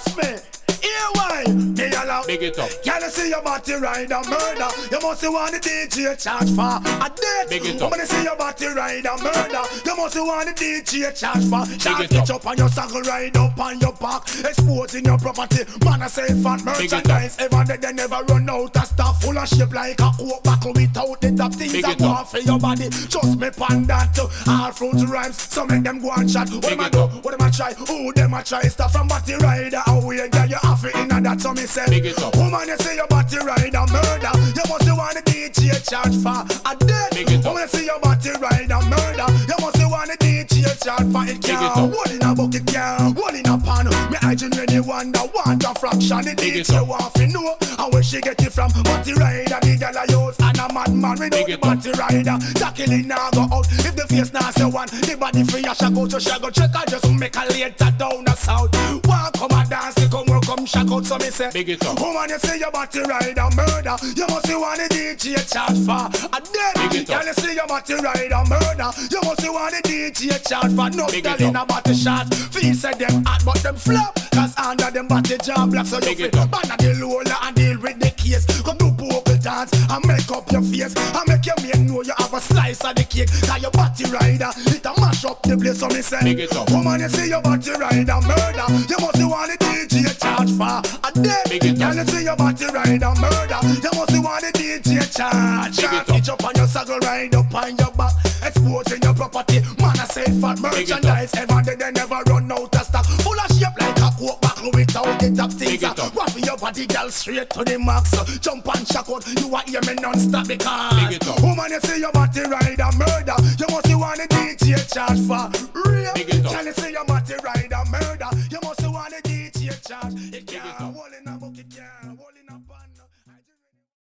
Trust me. Here why? Me allow. Big it up. Can you see your body ride a murder? You must want the DJ charge for a death. Big it up. When you see your body ride a murder, you must want the DJ charge for. Big it Pitch up. up on your saddle, ride up on your back, exposing your property. Man, I say fat merchandise. Ever they never run out of stuff full of shape like a coke buckle without the top things Big that it go up. off for your body. Trust me, pan that too. All fruits rhymes, so make them go and chat. What Big them I it do? up. What them I try? Who them I try? Stuff from body rider away, girl, you have it in that. So me say, Big it up. woman, you say your body ride a murder. You must want the DJ charge for a death. Big it up. Woman, you say your body ride a murder. You must want the DJ charge for it. Big it Can't up. one in a bucket, can't one in a pan. Me hygiene when you wonder, want a fraction. The Big it DJ up. want to know and where she get it from. Body rider, the girl I use, and a madman without Big the it up. body rider. Jacqueline now go out. If the face now say one, the body free, I shall go to shall go check. I just make a later down the south. Walk come a dance, come shack out. So me say, Big it up. woman, you say your body ride a murder. You must want the DJ charge for a dead. Big it up. Can you see your body ride a murder? You must want the DJ charge for no Big it telling up. about the shots. Feel say them hot but them flop. Cause under them body jam black. So you Big feel it up. banner the lola and deal with the case. Come do vocal dance and make up your face. And make your man know you have a slice of the cake. Cause your body rider, it a mash up the place. So me say, Big it up. woman, you see your body ride a murder. You must want the DJ charge for a dead. Big it up. Can you see your body ride a murder? You must want the DJ charge. Big it up. Pitch up on your saddle, ride up on your back, exposing your property. Man, I say fat Big it up. merchandise. Ever they never run out of stock. Full of shape like a coke buckle without the top things. Big it up. Waffle your body, girl, straight to the max. Jump and shock out, you are hear me non-stop because Big it up. woman, you see your body ride a murder. You must want the DJ charge for real. Big it up. Can you see your body ride a murder? You must want the DJ charge. It Big it can't up. hold in a bucket, can't